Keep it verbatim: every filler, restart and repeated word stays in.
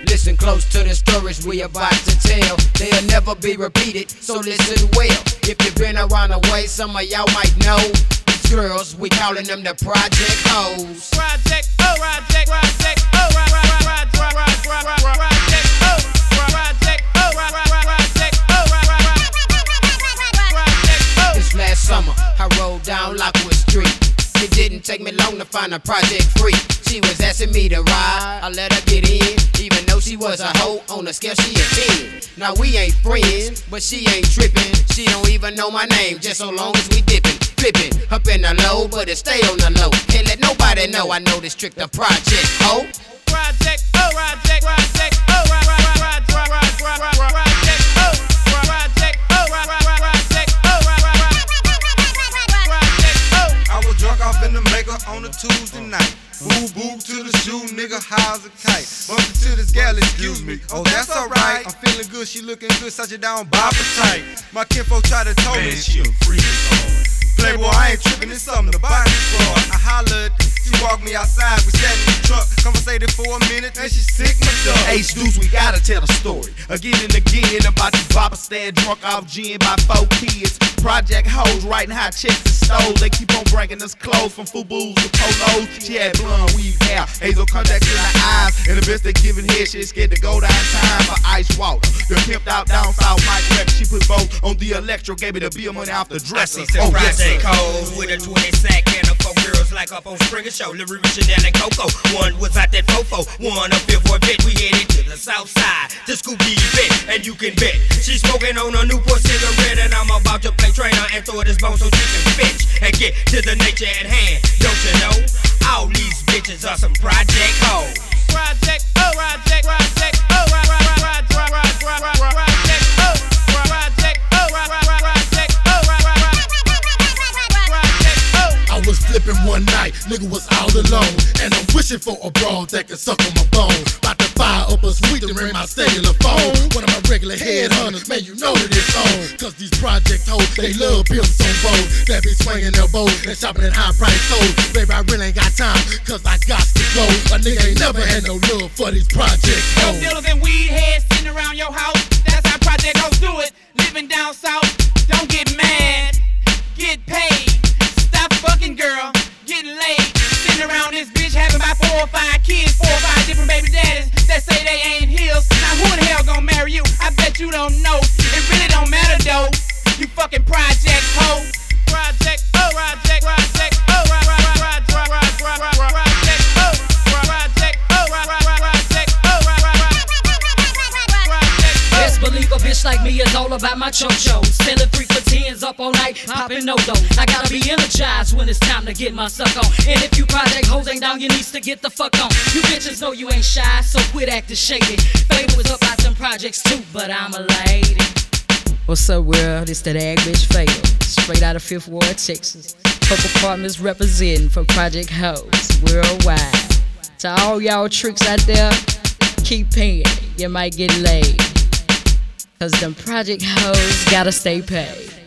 Listen close to the stories we about to tell. They'll never be repeated, so listen well. If you've been around the way, some of y'all might know these girls, we calling them the Project Hoes. Project, oh, Project, Project, oh, Project, oh, Project, oh, Project, oh, Project, oh. This last summer, I rode down Lockwood Street. It didn't take me long to find a project freak. She was asking me to ride, I let her get in, even though she was a hoe. On a scale she a ten. Now we ain't friends, but she ain't tripping. She don't even know my name, just so long as we dipping, flipping up in the low, but it stay on the low. Can't let nobody know I know this trick, the Project Hoe. Project, oh, Project, Project, oh, Project, oh, Project, oh, Project, oh, Project, oh. I was drunk off in the maker on a Tuesday night. Boo boo to the shoe, nigga, how's a kite? Bumpin' to this gal, excuse me. Oh, that's alright. I'm feeling good, she looking good, such it down, bop it tight. My kinfolk tried to tell me she a freak. Playboy, I ain't tripping, it's something to buy me for. I hollered, she walked me outside, we sat in the truck, conversated for a minute, and she sick my dog. H Deuce, we gotta tell the story again and again about these boppers staying drunk off gin by four kids. Project Hoes writing high checks and stole. They keep on bringing us clothes from Fubu's to polos. She had blonde weave hair, hazel contacts in her eyes, and the best they giving head, she scared to go downtown for ice water. The pimped out down south Mike record, she put both on the electro, gave me the bill money off the dresser. I see some oh, Project yes, Hoes with a twenty sack and a four girls like up on Springer Show. Lil Chanel and Coco. One was out that fofo, one a fifth for a bit. We headed to the south side to Scooby Bet, and you can bet she's smoking on a Newport cigarette, and I'm about to play trainer and throw this bone so she can bitch and get to the nature at hand. Don't you know? All these bitches are some Project Hoes. Project, oh, Project, Project, oh, Project, oh, Project, oh, Project, oh, Project, oh. I was flipping one night, nigga was all alone, and I'm wishing for a broad that can suck on my bone. About to fire up a suite to ring my cellular phone. One of my regular headhunters, man, you know that it's on. Cause these Project Hoes, they love pimps on boats that be swinging their bows and shopping at high price stores. Baby, I really ain't got time, cause I got to go. A nigga ain't never had no love for these Project Hoes. No dealers and weed heads sitting around your house. That's how Project Hoes do it. Living down south, don't get mad, get paid. Stop fucking, girl, getting laid. Sitting around this bitch having about four or five kids, four or five different baby daddies that say they ain't his. Now who the hell gonna marry you? I bet you don't know. It really don't matter though. You fucking Project Hoe. Project, oh, Project, Project, oh, Project, Project, oh, Project, oh, Project, oh. Best believe a bitch like me is all about my cho-chos. Selling three for tens up all night, popping no-do. I gotta be energized when it's time to get my suck on. And if you Project Hoes ain't down, you needs to get the fuck on. You bitches know you ain't shy, so quit acting shady. Fable was up out them projects too, but I'm a lady. What's up, world? It's that ag bitch Fable, straight out of Fifth Ward, Texas. Couple partners representing for Project Hoes worldwide. To all y'all tricks out there, keep paying, you might get laid. Cause them Project Hoes gotta stay paid.